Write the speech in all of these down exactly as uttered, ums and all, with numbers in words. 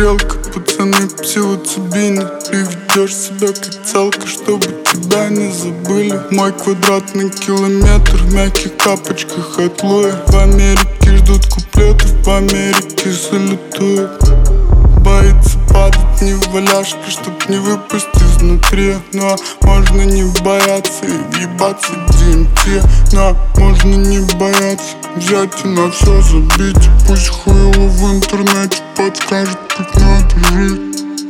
стрелка, пацаны псилоцибины. Ты ведешь себя как целка, чтобы тебя не забыли. Мой квадратный километр в мягких тапочках от Луи. В Америке ждут куплетов, в Америке салютуют. Боится падать не в валяшке, чтоб не выпасть изнутри. Но можно не бояться и въебаться ди эм ти. Но можно не бояться взять и на все забить. Пусть хуйло в интернете подскажет, как надо жить.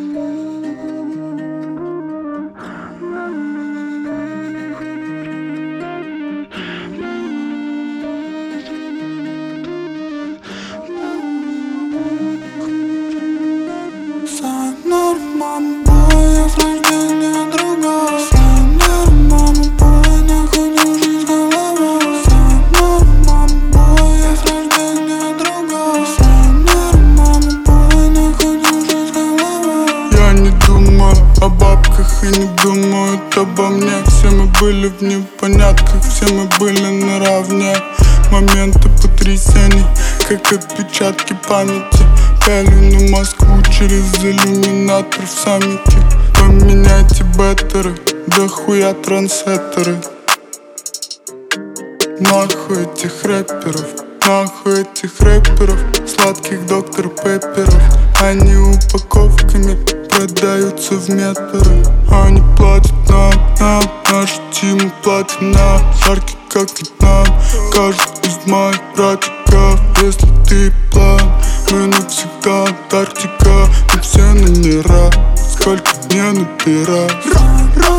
О бабках и не думают обо мне. Все мы были в непонятках, все мы были наравне. Моменты потрясений, как отпечатки памяти. Пялю на Москву через иллюминатор в саммите. Поменяйте беттеры, да хуя трансеттеры. Нахуй этих рэперов, нахуй этих рэперов, сладких доктор Пепперов. Они упаковками продаются в метры. Они платят нам, нам, нашу тиму платят нам. Жаркий как Вьетнам, каждый из моих братиков. Если ты план, мы навсегда Антарктика. Мы все номера, сколько мне набирать.